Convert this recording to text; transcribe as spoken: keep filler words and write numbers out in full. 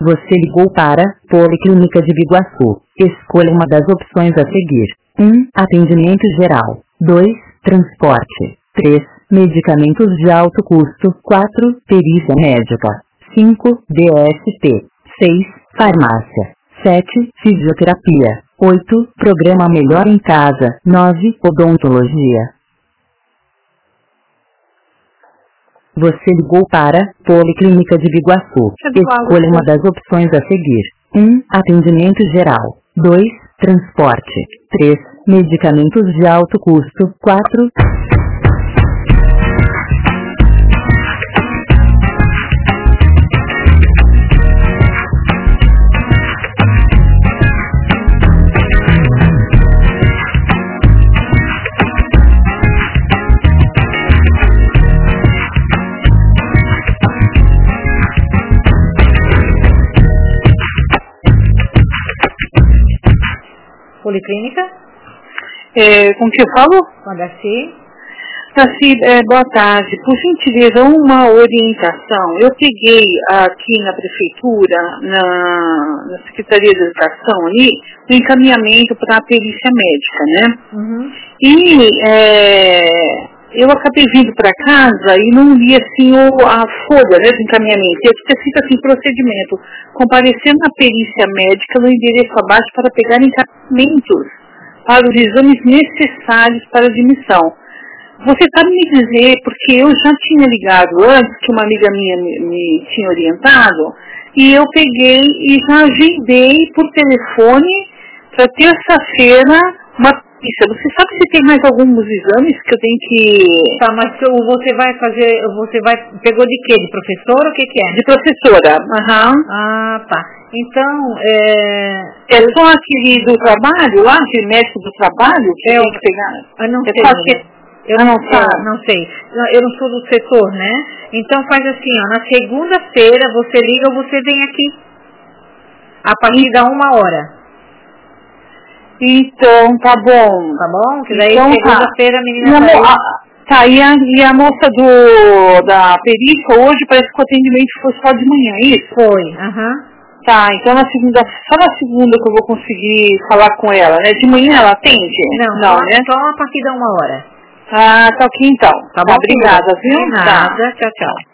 Você ligou para Policlínica de Biguaçu. Escolha uma das opções a seguir. um. Atendimento geral. dois. Transporte. três. Medicamentos de alto custo. quatro. Perícia médica. cinco. D S T. seis. Farmácia. sete. Fisioterapia. oito. Programa Melhor em Casa. nove. Odontologia. Você ligou para Policlínica de Biguaçu. Escolha uma das opções a seguir. um. Atendimento geral. dois. Transporte. três. Medicamentos de alto custo. quatro. Policlínica? É, com que eu falo? Com a Darcy. Darcy, é, boa tarde. Por gentileza, uma orientação. Eu peguei aqui na prefeitura, na, na Secretaria de Educação ali, o encaminhamento para a perícia médica, né? Uhum. E é, eu acabei vindo para casa e não li assim o, a folha, né, do encaminhamento. Eu tinha escrito assim, procedimento, comparecendo na perícia médica no endereço abaixo para pegar encaminhamentos para os exames necessários para admissão. Você sabe me dizer, porque eu já tinha ligado antes, que uma amiga minha me, me tinha orientado, e eu peguei e já agendei por telefone para terça-feira uma perícia. Você sabe se tem mais alguns exames que eu tenho que... Tá, mas você vai fazer, você vai, pegou de quê? De professora ou o que que é? De professora. Aham. Uhum. Ah, tá. Então, é... É só aquele do trabalho, lá, de médico do trabalho, que eu tenho que pegar? Eu não é sei. só que... Eu não, não, sei, não sei, eu não sou do setor, né? Então faz assim, ó, na segunda-feira você liga ou você vem aqui, a partir da uma hora. Então, tá bom. Tá bom? Que daí então, segunda-feira tá. a menina tá aí. Tá, e a, e a moça do, da perícia hoje parece que o atendimento foi só de manhã, é isso? Foi, aham. Uhum. Tá, então na segunda, só na segunda que eu vou conseguir falar com ela, né? De manhã ela atende? Não, não, só, né? só a partir da uma hora. Ah, tá aqui então. Tá bom? Tá, obrigada, viu? De nada, tá. tchau, tchau.